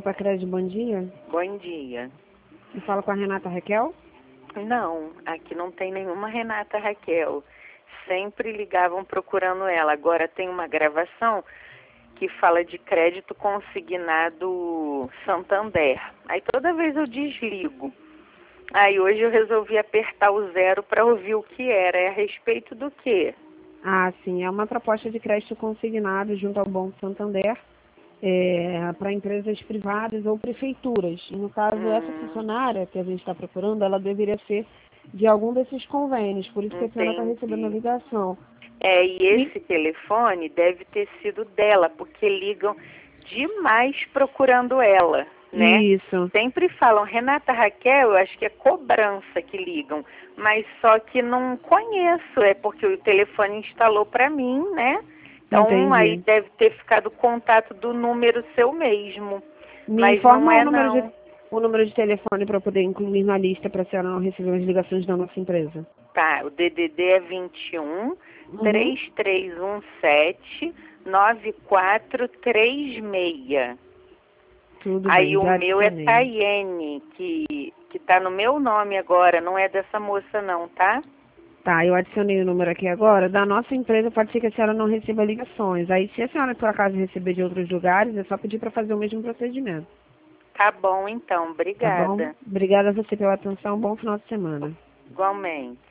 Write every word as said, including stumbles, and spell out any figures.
Copa Crédito, bom dia. Bom dia. E fala com a Renata Raquel? Não, aqui não tem nenhuma Renata Raquel. Sempre ligavam procurando ela. Agora tem uma gravação que fala de crédito consignado Santander. Aí toda vez eu desligo. Aí hoje eu resolvi apertar o zero para ouvir o que era. É a respeito do quê? Ah, sim, é uma proposta de crédito consignado junto ao Banco Santander é, para empresas privadas ou prefeituras. E no caso, Hum, essa funcionária que a gente está procurando, ela deveria ser de algum desses convênios, por isso que a senhora está recebendo a entendi. ligação. É, e esse E, telefone deve ter sido dela, porque ligam demais procurando ela, né? isso, Sempre falam, Renata Raquel, eu acho que é cobrança que ligam, mas só que não conheço, é porque o telefone instalou para mim, né? Então aí entendi. deve ter ficado o contato do número seu mesmo, Me mas não informa o é número de, não. o número de telefone para eu poder incluir na lista para a senhora não receber as ligações da nossa empresa. Tá, o D D D é vinte e um, Uhum. três três um sete, nove quatro três seis. Tudo Aí bem, o já meu é adicionei. Tayene, que, que tá no meu nome agora, não é dessa moça não, tá? Tá, eu adicionei o número aqui agora. Da nossa empresa pode ser que a senhora não receba ligações. Aí, se a senhora por acaso receber de outros lugares, é só pedir para fazer o mesmo procedimento. Tá bom então, Tá bom? obrigada. Obrigada a você pela atenção. Bom final de semana. Igualmente.